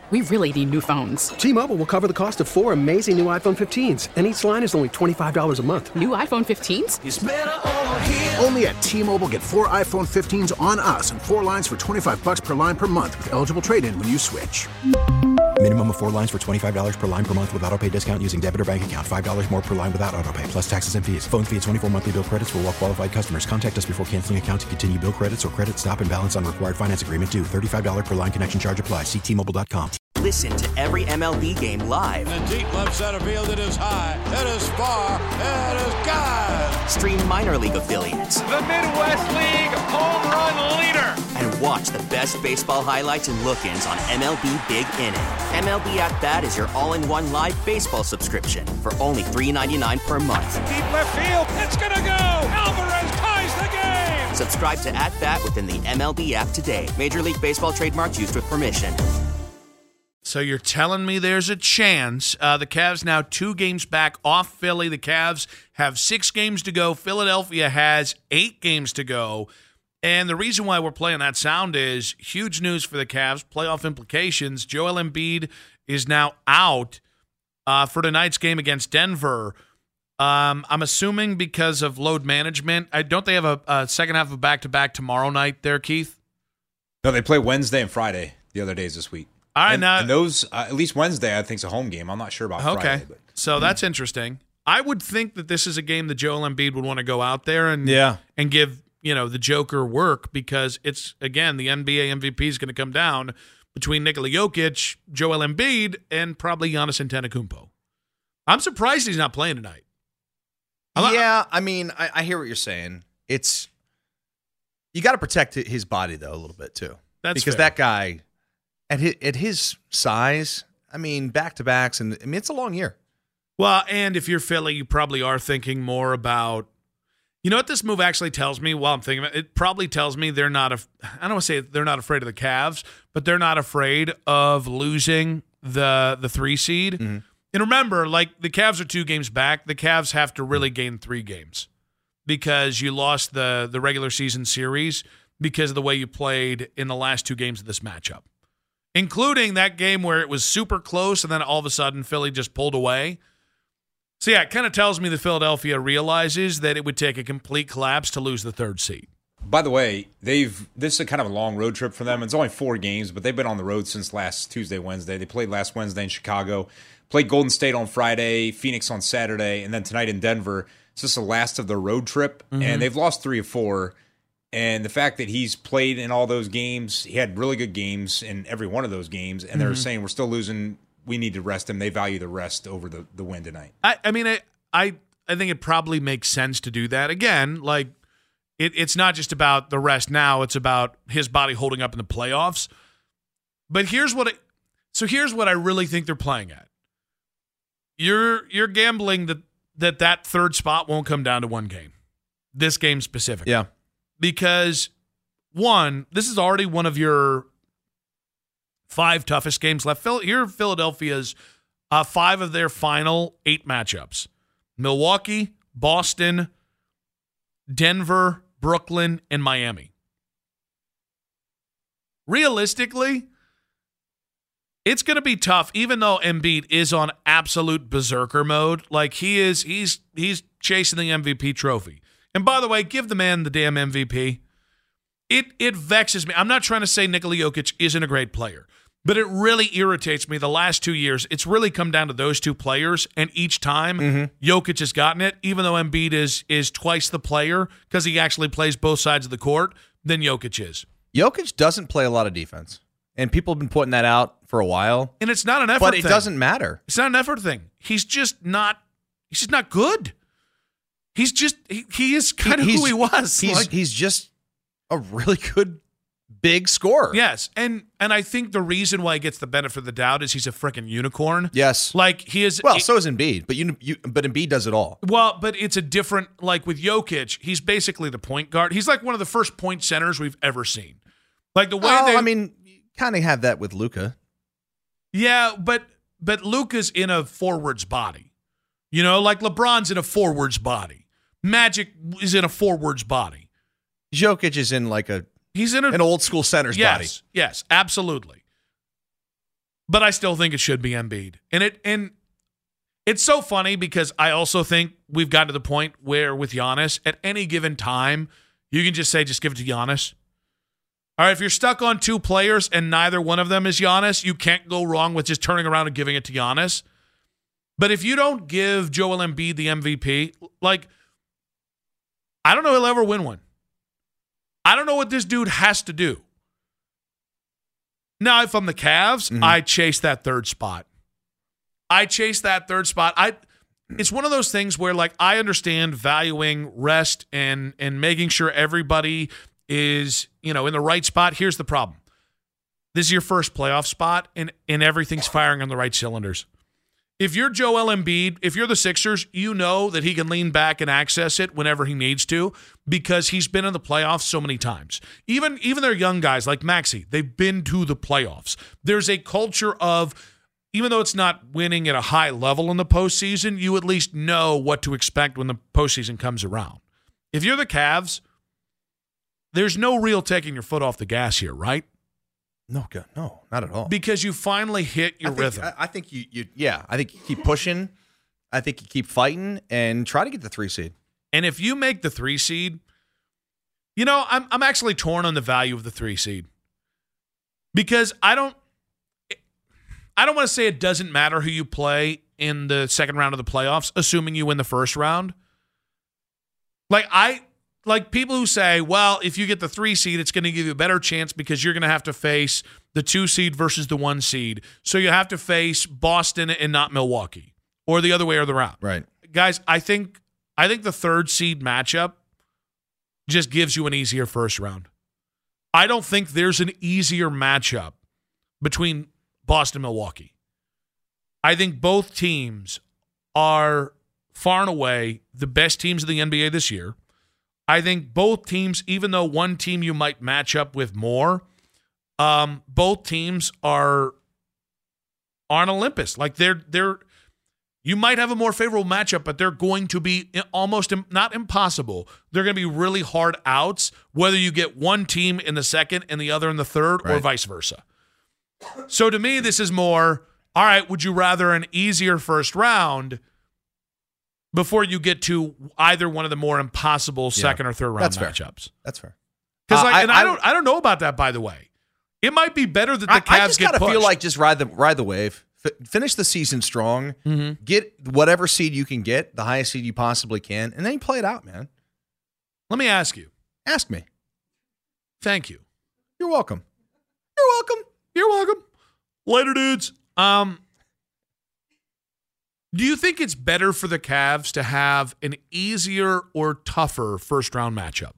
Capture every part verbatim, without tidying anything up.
We really need new phones. T-Mobile will cover the cost of four amazing new iPhone fifteens, and each line is only twenty-five dollars a month. New iPhone fifteens? It's better over here. Only at T-Mobile, get four iPhone fifteens on us and four lines for twenty-five dollars per line per month with eligible trade-in when you switch. Minimum of four lines for twenty-five dollars per line per month with autopay discount using debit or bank account. five dollars more per line without autopay, plus taxes and fees. Phone fee at twenty-four monthly bill credits for well-qualified customers. Contact us before canceling account to continue bill credits or credit stop and balance on required finance agreement due. thirty-five dollars per line connection charge applies. See T Mobile dot com. Listen to every M L B game live. In the deep left center field, it is high, it is far, it is gone. Stream minor league affiliates. The Midwest League home run leader. And watch the best baseball highlights and look-ins on M L B Big Inning. M L B At Bat is your all-in-one live baseball subscription for only three dollars and ninety-nine cents per month. Deep left field, it's gonna go. Alvarez ties the game. Subscribe to At Bat within the M L B app today. Major League Baseball trademarks used with permission. So you're telling me there's a chance. Uh, the Cavs now two games back off Philly. The Cavs have six games to go. Philadelphia has eight games to go. And the reason why we're playing that sound is huge news for the Cavs, playoff implications. Joel Embiid is now out uh, for tonight's game against Denver. Um, I'm assuming because of load management. I, don't they have a, a second half of back-to-back tomorrow night there, Keith? No, they play Wednesday and Friday the other days this week. All right, and, now, and those, uh, at least Wednesday, I think is a home game. I'm not sure about okay. Friday. But. So that's interesting. I would think that this is a game that Joel Embiid would want to go out there and yeah. and give, you know, the Joker work because it's, again, the N B A M V P is going to come down between Nikola Jokic, Joel Embiid, and probably Giannis Antetokounmpo. I'm surprised he's not playing tonight. I'm yeah, not, I mean, I, I hear what you're saying. It's you got to protect his body, though, a little bit, too. That's Because fair. that guy... At his, at his size, I mean, back-to-backs, and I mean, it's a long year. Well, and if you're Philly, you probably are thinking more about, you know what this move actually tells me while I'm thinking about it? It probably tells me they're not, a, I don't want to say they're not afraid of the Cavs, but they're not afraid of losing the the three seed. Mm-hmm. And remember, like, the Cavs are two games back. The Cavs have to really gain three games because you lost the, the regular season series because of the way you played in the last two games of this matchup. Including that game where it was super close and then all of a sudden Philly just pulled away. So, yeah, it kind of tells me that Philadelphia realizes that it would take a complete collapse to lose the third seed. By the way, they've this is a kind of a long road trip for them. It's only four games, but they've been on the road since last Tuesday, Wednesday. They played last Wednesday in Chicago, played Golden State on Friday, Phoenix on Saturday, and then tonight in Denver. It's just the last of their road trip, mm-hmm. and they've lost three of four. And the fact that he's played in all those games, he had really good games in every one of those games, and mm-hmm. they're saying we're still losing, we need to rest him. They value the rest over the, the win tonight. I, I mean, I, I I think it probably makes sense to do that. Again, like, it, it's not just about the rest now, it's about his body holding up in the playoffs. But here's what I, so here's what I really think they're playing at. You're you're gambling that that, that third spot won't come down to one game. This game specifically. Yeah. Because, one, this is already one of your five toughest games left. Here are Philadelphia's uh, five of their final eight matchups. Milwaukee, Boston, Denver, Brooklyn, and Miami. Realistically, it's going to be tough, even though Embiid is on absolute berserker mode. Like, he is, he's he's chasing the M V P trophy. And by the way, give the man the damn M V P. It it vexes me. I'm not trying to say Nikola Jokic isn't a great player, but it really irritates me. The last two years, it's really come down to those two players, and each time mm-hmm. Jokic has gotten it, even though Embiid is is twice the player because he actually plays both sides of the court than Jokic is. Jokic doesn't play a lot of defense, and people have been putting that out for a while. And it's not an effort but thing. But it doesn't matter. It's not an effort thing. He's just not. He's just not good. He's just, he, he is kind of who he was. He's, like, he's just a really good big scorer. Yes. And and I think the reason why he gets the benefit of the doubt is he's a freaking unicorn. Yes. Like he is. Well, it, so is Embiid, but you, you but Embiid does it all. Well, but it's a different, like with Jokic, he's basically the point guard. He's like one of the first point centers we've ever seen. Like the way oh, they. I mean, you kind of have that with Luka. Yeah, but but Luka's in a forward's body. You know, like LeBron's in a forward's body. Magic is in a forward's body. Jokic is in like a he's in a, an old school center's yes, body. Yes, absolutely. but I still think it should be Embiid. And it and it's so funny because I also think we've gotten to the point where with Giannis, at any given time, you can just say, just give it to Giannis. All right, if you're stuck on two players and neither one of them is Giannis, you can't go wrong with just turning around and giving it to Giannis. But if you don't give Joel Embiid the M V P, like, I don't know he'll ever win one. I don't know what this dude has to do. Now, if I'm the Cavs, mm-hmm. I chase that third spot. I chase that third spot. I. It's one of those things where, like, I understand valuing rest and and making sure everybody is, you know, in the right spot. Here's the problem. This is your first playoff spot, and, and everything's firing on the right cylinders. If you're Joel Embiid, if you're the Sixers, you know that he can lean back and access it whenever he needs to because he's been in the playoffs so many times. Even, even their young guys like Maxey, they've been to the playoffs. There's a culture of, even though it's not winning at a high level in the postseason, you at least know what to expect when the postseason comes around. If you're the Cavs, there's no real taking your foot off the gas here, right? No, no, not at all. Because you finally hit your I think, rhythm. I, I think you, you, yeah, I think you keep pushing. I think you keep fighting and try to get the three seed. And if you make the three seed, you know, I'm I'm actually torn on the value of the three seed because I don't. I don't want to say it doesn't matter who you play in the second round of the playoffs, assuming you win the first round. Like I like people who say, well, if you get the three seed, it's going to give you a better chance because you're going to have to face the two seed versus the one seed. So you have to face Boston and not Milwaukee, or the other way around. Right. Guys, I think I think the third seed matchup just gives you an easier first round. I don't think there's an easier matchup between Boston and Milwaukee. I think both teams are far and away the best teams in the N B A this year. I think both teams, even though one team you might match up with more, um, both teams are on Olympus. Like they're they're you might have a more favorable matchup, but they're going to be almost not impossible. They're going to be really hard outs, whether you get one team in the second and the other in the third, right, or vice versa. So to me, this is more, all right, would you rather an easier first round before you get to either one of the more impossible second yeah, or third round that's matchups? Fair. That's fair. Because uh, like, I, and I, I don't, I don't know about that. By the way, it might be better that the Cavs I just get gotta pushed. feel like just ride the ride the wave, F- finish the season strong, mm-hmm. get whatever seed you can get, the highest seed you possibly can, and then you play it out, man. Let me ask you. Ask me. Thank you. You're welcome. You're welcome. You're welcome. Later, dudes. Um. Do you think it's better for the Cavs to have an easier or tougher first-round matchup?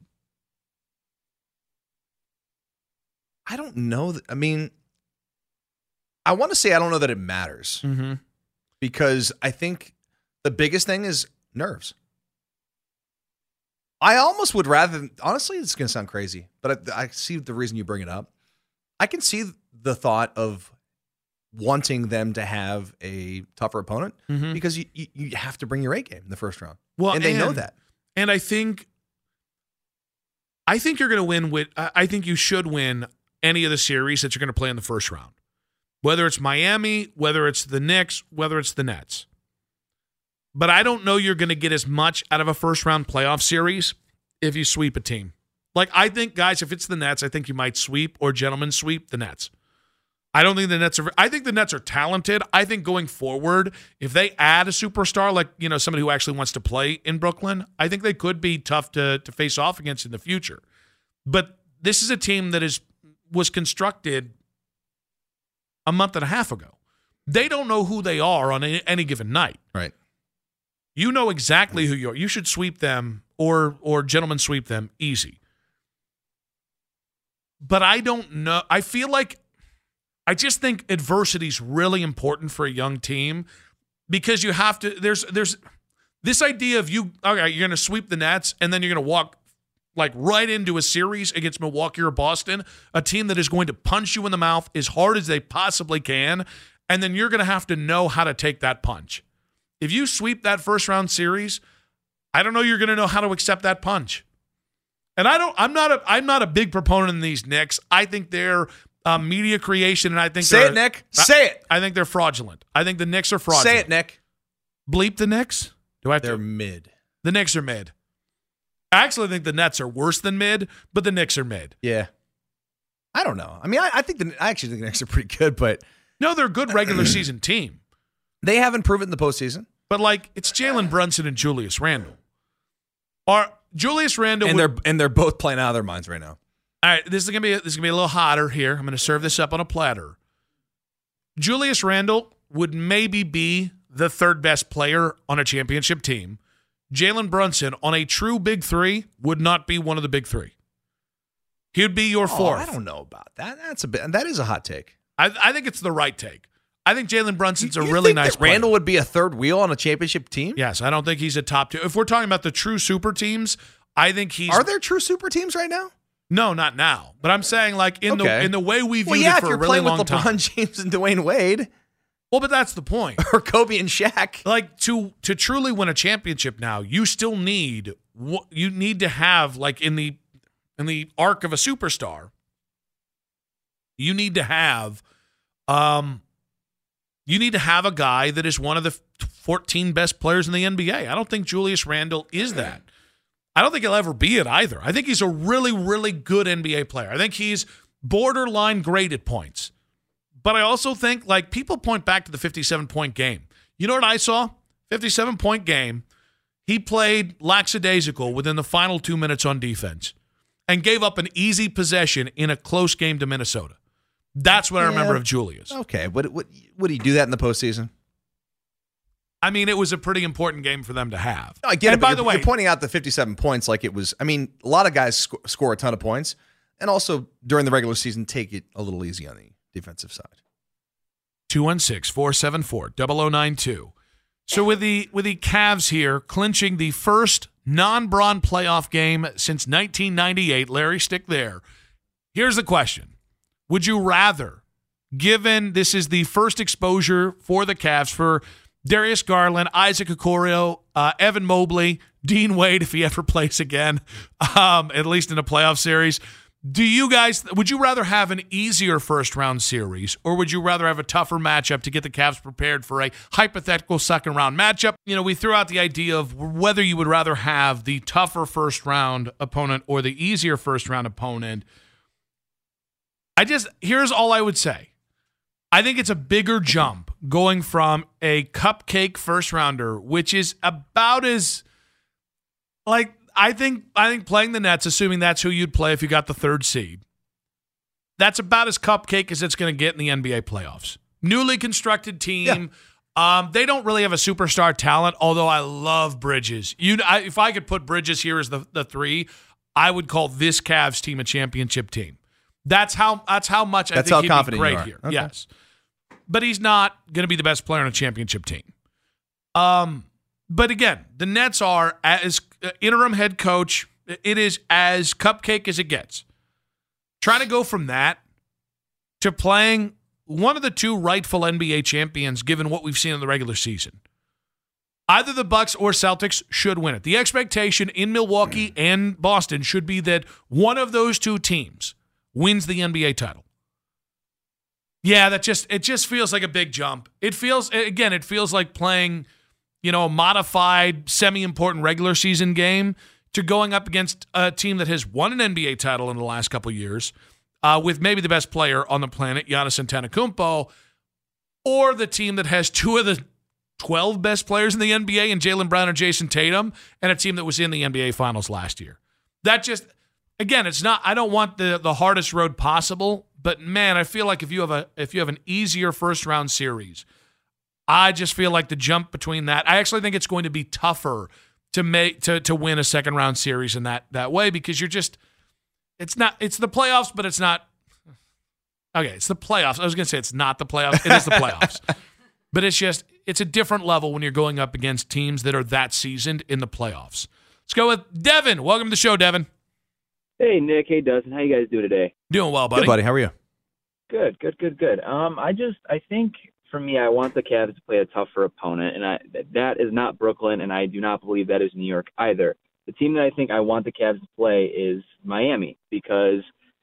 I don't know. That, I mean, I want to say I don't know that it matters mm-hmm. because I think the biggest thing is nerves. I almost would rather, honestly, it's going to sound crazy, but I, I see the reason you bring it up. I can see the thought of wanting them to have a tougher opponent mm-hmm. because you, you you have to bring your A game in the first round. Well, and they and, know that. And I think I think you're going to win with I think you should win any of the series that you're going to play in the first round. Whether it's Miami, whether it's the Knicks, whether it's the Nets. But I don't know you're going to get as much out of a first round playoff series if you sweep a team. Like I think, guys, if it's the Nets, I think you might sweep or gentlemen sweep the Nets. I don't think the Nets are – I think the Nets are talented. I think going forward, if they add a superstar like, you know, somebody who actually wants to play in Brooklyn, I think they could be tough to to face off against in the future. But this is a team that is was constructed a month and a half ago. They don't know who they are on any, any given night. Right. You know exactly who you are. You should sweep them or or gentlemen sweep them easy. But I don't know. I feel like I just think adversity is really important for a young team because you have to. There's there's this idea of you. Okay, you're going to sweep the Nets and then you're going to walk like right into a series against Milwaukee or Boston, a team that is going to punch you in the mouth as hard as they possibly can, and then you're going to have to know how to take that punch. If you sweep that first round series, I don't know you're going to know how to accept that punch. And I don't. I'm not a. I'm not a big proponent in these Knicks. I think they're uh, media creation, and I think Say they're- it, Nick. I, Say it. I think they're fraudulent. I think the Knicks are fraudulent. Say it, Nick. Bleep the Knicks? Do I have They're to? mid. The Knicks are mid. I actually think the Nets are worse than mid, but the Knicks are mid. Yeah. I don't know. I mean, I, I think the I actually think the Knicks are pretty good, but No, they're a good regular season team. they haven't proven in the postseason. But, like, it's Jalen Brunson and Julius Randle. Or Julius Randle And would, they're and they're both playing out of their minds right now. all right, this is gonna be this is gonna be a little hotter here. I'm gonna serve this up on a platter. Julius Randle would maybe be the third best player on a championship team. Jalen Brunson on a true big three would not be one of the big three. He'd be your Oh, fourth. I don't know about that. That's a bit. That is a hot take. I, I think it's the right take. I think Jalen Brunson's You a really think nice that Randall player. would be a third wheel on a championship team? Yes, I don't think he's a top two. If we're talking about the true super teams, I think he's. Are there true super teams right now? No, not now. But I'm saying, like in Okay. the in the way we viewed Well, yeah, it if for you're a really playing with long LeBron time. James and Dwayne Wade, Well, but that's the point. or Kobe and Shaq. Like to to truly win a championship now, you still need you need to have like in the in the arc of a superstar. You need to have, um, you need to have a guy that is one of the fourteen best players in the N B A. I don't think Julius Randle is that. I don't think he'll ever be it either. I think he's a really, really good N B A player. I think he's borderline great at points. But I also think, like, people point back to the fifty-seven point game. You know what I saw? fifty-seven point game. He played lackadaisical within the final two minutes on defense and gave up an easy possession in a close game to Minnesota. That's what I remember Yeah. of Julius. Okay, would, would would he do that in the postseason? I mean, it was a pretty important game for them to have. No, I get and it. But by you're, the way, you're pointing out the fifty-seven points like it was. I mean, a lot of guys sc- score a ton of points, and also during the regular season, take it a little easy on the defensive side. two one six, four seven four, zero zero nine two. So with the with the Cavs here clinching the first non-Bron playoff game since nineteen ninety-eight, Larry, stick there. Here's the question. Would you rather, given this is the first exposure for the Cavs for Darius Garland, Isaac Okoro, uh, Evan Mobley, Dean Wade, if he ever plays again, um, at least in a playoff series, do you guys, would you rather have an easier first round series, or would you rather have a tougher matchup to get the Cavs prepared for a hypothetical second round matchup? You know, we threw out the idea of whether you would rather have the tougher first round opponent or the easier first round opponent. I just, here's all I would say. I think it's a bigger jump going from a cupcake first rounder, which is about as, like, I think I think playing the Nets, assuming that's who you'd play if you got the third seed, that's about as cupcake as it's going to get in the N B A playoffs. Newly constructed team. Yeah. Um, they don't really have a superstar talent, although I love Bridges. You, I, if I could put Bridges here as the, the three, I would call this Cavs team a championship team. That's how that's how much I That's think how he'd confident be you great are. here. Okay. Yes. But he's not going to be the best player on a championship team. Um, but again, the Nets are, as uh, interim head coach, it is as cupcake as it gets. Trying to go from that to playing one of the two rightful N B A champions, given what we've seen in the regular season. Either the Bucks or Celtics should win it. The expectation in Milwaukee and Boston should be that one of those two teams wins the N B A title. Yeah, that just it just feels like a big jump. It feels again, it feels like playing, you know, a modified, semi-important regular season game to going up against a team that has won an N B A title in the last couple of years, uh, with maybe the best player on the planet, Giannis Antetokounmpo, or the team that has two of the twelve best players in the N B A in Jaylen Brown and Jason Tatum, and a team that was in the N B A Finals last year. That just, again, it's not. I don't want the the hardest road possible. But man, I feel like if you have a if you have an easier first round series, I just feel like the jump between that. I actually think it's going to be tougher to make to to win a second round series in that that way, because you're just it's not it's the playoffs, but it's not okay. It's the playoffs. I was going to say it's not the playoffs. It is the playoffs, but it's just it's a different level when you're going up against teams that are that seasoned in the playoffs. Let's go with Devin. Welcome to the show, Devin. Hey, Nick. Hey, Dustin. How you guys doing today? Doing well, buddy. Good, buddy. How are you? Good, good, good, good. Um, I just, I think for me, I want the Cavs to play a tougher opponent, and I, that is not Brooklyn, and I do not believe that is New York either. The team that I think I want the Cavs to play is Miami, because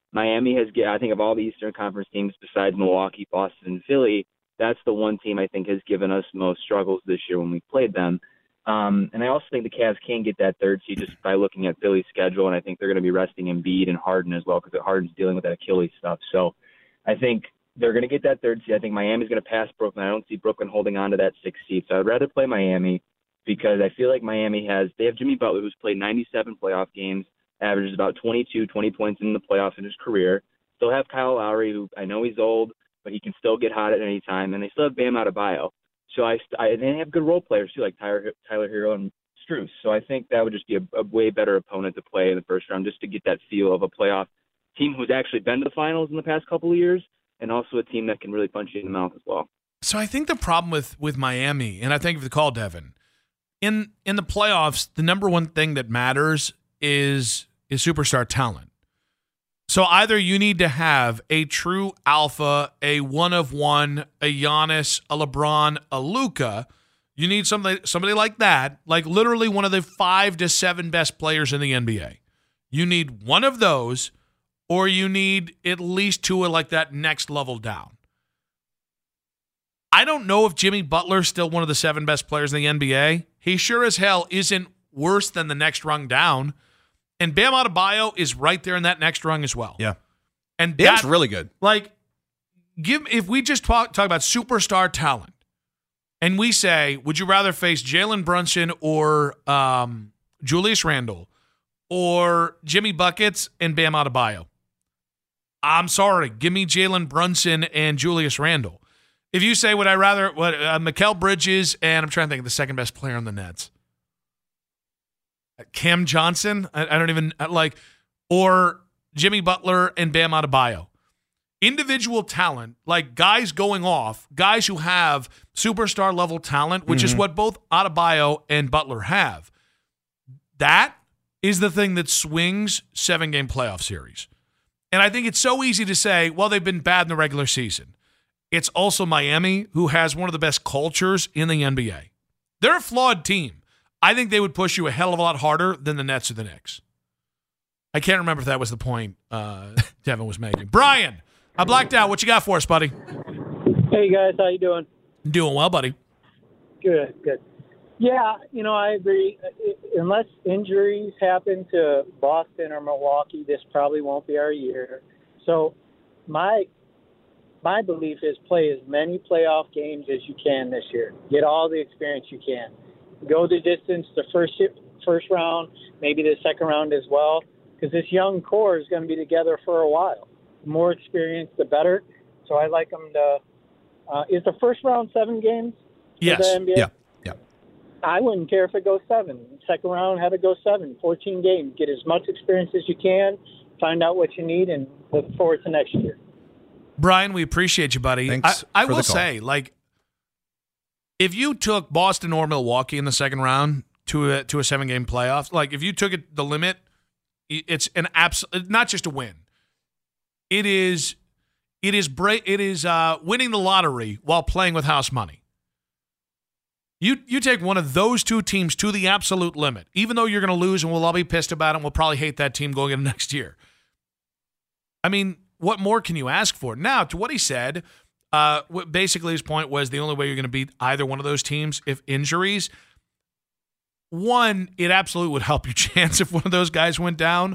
Miami has, I think, of all the Eastern Conference teams besides Milwaukee, Boston, and Philly, that's the one team I think has given us most struggles this year when we played them. Um, and I also think the Cavs can get that third seed just by looking at Philly's schedule, and I think they're going to be resting Embiid and Harden as well because Harden's dealing with that Achilles stuff. So I think they're going to get that third seed. I think Miami's going to pass Brooklyn. I don't see Brooklyn holding on to that sixth seed. So I'd rather play Miami because I feel like Miami has – they have Jimmy Butler, who's played ninety-seven playoff games, averages about twenty-two, twenty points in the playoffs in his career. Still have Kyle Lowry, who I know he's old, but he can still get hot at any time. And they still have Bam Adebayo. So I, I they have good role players, too, like Tyler, Tyler Hero and Strus. So I think that would just be a, a way better opponent to play in the first round just to get that feel of a playoff team who's actually been to the finals in the past couple of years and also a team that can really punch you in the mouth as well. So I think the problem with, with Miami, and I thank you for the call, Devin, in in the playoffs, the number one thing that matters is is superstar talent. So either you need to have a true alpha, a one of one, a Giannis, a LeBron, a Luka. You need somebody somebody like that, like literally one of the five to seven best players in the N B A. You need one of those, or you need at least two of like that next level down. I don't know if Jimmy Butler's still one of the seven best players in the N B A. He sure as hell isn't worse than the next rung down. And Bam Adebayo is right there in that next rung as well. Yeah. And Bam's that, really good. Like, give if we just talk, talk about superstar talent, and we say, would you rather face Jalen Brunson or um, Julius Randle or Jimmy Buckets and Bam Adebayo? I'm sorry. Give me Jalen Brunson and Julius Randle. If you say, would I rather, what, uh, Mikal Bridges and I'm trying to think of the second best player on the Nets. Cam Johnson, I, I don't even, like, or Jimmy Butler and Bam Adebayo. Individual talent, like guys going off, guys who have superstar level talent, which mm-hmm. is what both Adebayo and Butler have. That is the thing that swings seven-game playoff series. And I think it's so easy to say, well, they've been bad in the regular season. It's also Miami, who has one of the best cultures in the N B A. They're a flawed team. I think they would push you a hell of a lot harder than the Nets or the Knicks. I can't remember if that was the point uh, Devin was making. Brian, I blacked out. What you got for us, buddy? Hey, guys. How you doing? Doing well, buddy. Good, good. Yeah, you know, I agree. Unless injuries happen to Boston or Milwaukee, this probably won't be our year. So my my belief is play as many playoff games as you can this year. Get all the experience you can. Go the distance the first first round, maybe the second round as well, because this young core is going to be together for a while. The more experience, the better. So I like them to uh, – is the first round seven games for yes. the N B A? Yeah, yeah. I wouldn't care if it goes seven. Second round, have it go seven, fourteen games. Get as much experience as you can, find out what you need, and look forward to next year. Brian, we appreciate you, buddy. Thanks I, I for will the call. say, like, if you took Boston or Milwaukee in the second round to a, to a seven-game playoff, like if you took it the limit, it's an absolute, not just a win. It is, it is bra- it is uh, winning the lottery while playing with house money. You you take one of those two teams to the absolute limit, even though you're going to lose and we'll all be pissed about it and we'll probably hate that team going into next year. I mean, what more can you ask for? Now, to what he said, uh, basically his point was the only way you're going to beat either one of those teams if injuries. One, it absolutely would help your chance if one of those guys went down.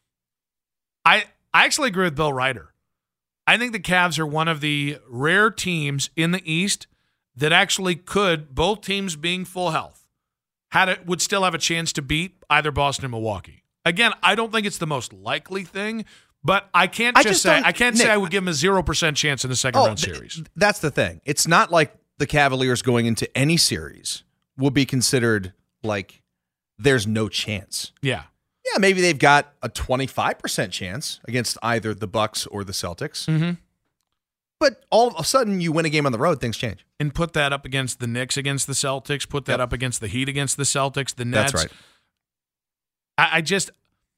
I I actually agree with Bill Ryder. I think the Cavs are one of the rare teams in the East that actually could, both teams being full health, had it would still have a chance to beat either Boston or Milwaukee. Again, I don't think it's the most likely thing, but I can't just, I just say I can't Nick, say I would give them a zero percent chance in the second oh, round th- series. That's the thing. It's not like the Cavaliers going into any series will be considered like there's no chance. Yeah. Yeah, maybe they've got a twenty-five percent chance against either the Bucks or the Celtics. Mm-hmm. But all of a sudden, you win a game on the road, things change. And put that up against the Knicks against the Celtics. Put that yep. up against the Heat against the Celtics, the Nets. That's right. I, I just,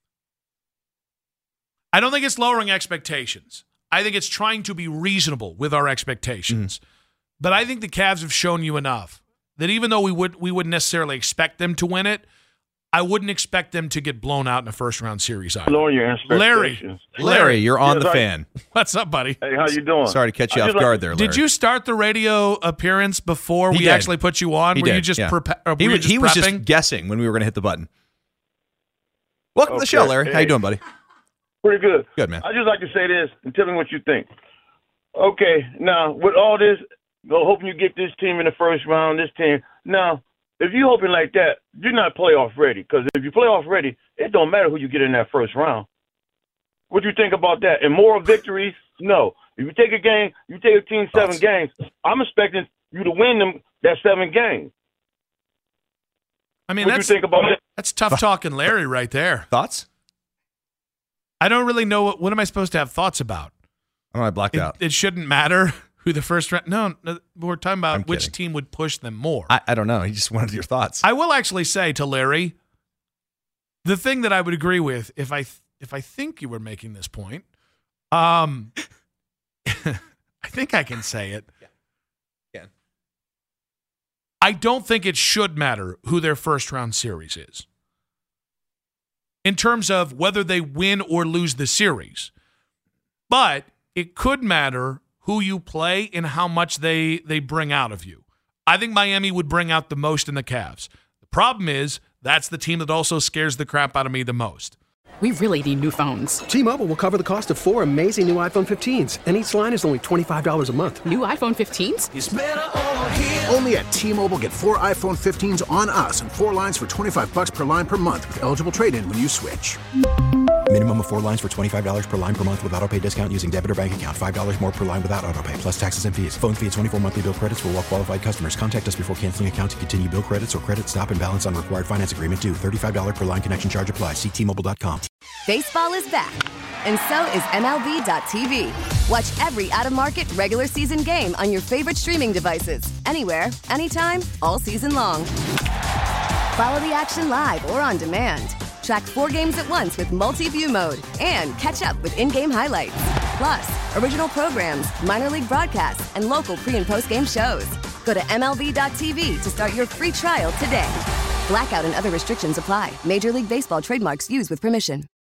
I don't think it's lowering expectations. I think it's trying to be reasonable with our expectations. Mm. But I think the Cavs have shown you enough that even though we would we wouldn't necessarily expect them to win it, I wouldn't expect them to get blown out in a first-round series either. Lowering your Larry, expectations. Larry, you're on Yes, the I- fan. what's up, buddy? Hey, how you doing? Sorry to catch you I off just like- guard there, Larry. Did you start the radio appearance before He we did. actually put you on? He were did, you just yeah. prepa- or were He, you was, just he was prepping? just guessing when we were going to hit the button. Welcome to the Okay, show, Larry. How hey. you doing, buddy? Pretty good. Good, man. I just like to say this and tell me what you think. Okay, now with all this, go hoping you get this team in the first round, this team. Now, if you're hoping like that, you're not playoff ready. Because if you're playoff ready, it don't matter who you get in that first round. What do you think about that? And moral victories? No. If you take a game, you take a team seven Thoughts? games. I'm expecting you to win them that seven games. I mean, What do you that's think about that? that's tough talking, Larry, right there. Thoughts? I don't really know what, what am I supposed to have thoughts about. I don't know. I blacked It, out. it shouldn't matter who the first round. No, no, we're talking I'm about which kidding. team would push them more. I, I don't know. He just wanted your thoughts. I will actually say to Larry, the thing that I would agree with, if I th- if I think you were making this point, um, I think I can say it. Yeah. Yeah. I don't think it should matter who their first round series is. In terms of whether they win or lose the series. But it could matter who you play and how much they, they bring out of you. I think Miami would bring out the most in the Cavs. The problem is that's the team that also scares the crap out of me the most. We really need new phones. T-Mobile will cover the cost of four amazing new iPhone fifteens, and each line is only twenty-five dollars a month. New iPhone fifteens? Only at T-Mobile, get four iPhone fifteens on us and four lines for twenty-five bucks per line per month with eligible trade-in when you switch. Minimum of four lines for twenty-five dollars per line per month with autopay discount using debit or bank account. five dollars more per line without autopay, plus taxes and fees. Phone fee at twenty-four monthly bill credits for well-qualified customers. Contact us before canceling account to continue bill credits or credit stop and balance on required finance agreement due. thirty-five dollars per line connection charge applies. See T Mobile dot com. Baseball is back, and so is M L B dot T V. Watch every out-of-market regular season game on your favorite streaming devices, anywhere, anytime, all season long. Follow the action live or on demand. Track four games at once with multi-view mode and catch up with in-game highlights. Plus, original programs, minor league broadcasts, and local pre- and post-game shows. Go to M L B dot T V to start your free trial today. Blackout and other restrictions apply. Major League Baseball trademarks used with permission.